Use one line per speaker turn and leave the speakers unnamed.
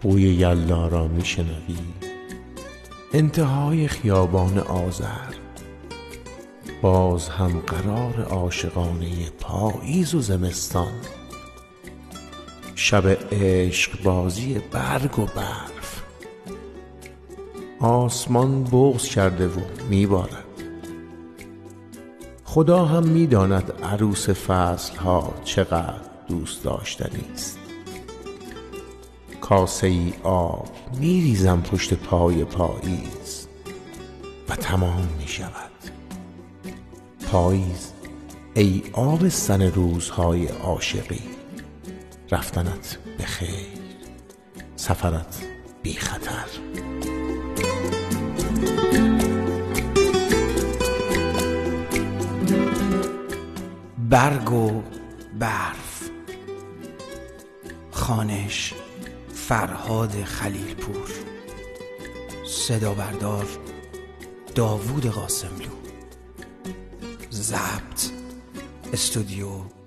بوی یلدا را میشنوی، انتهای خیابان آذر، باز هم قرار عاشقانه پاییز و زمستان، شب عشق بازی برگ و برف، آسمان بغض کرده و میبارد. خدا هم میداند عروس فصل ها چقدر دوست داشتنی است. کاسه ای آب میریزم پشت پای پاییز و تمام میشود. پاییز ای آبستن روزهای عاشقی، رفتنت به خیر، سفرت بی خطر.
برگ و برف، خوانش فرهاد خلیلپور، صدا بردار داوود قاسملو، ضبط استودیو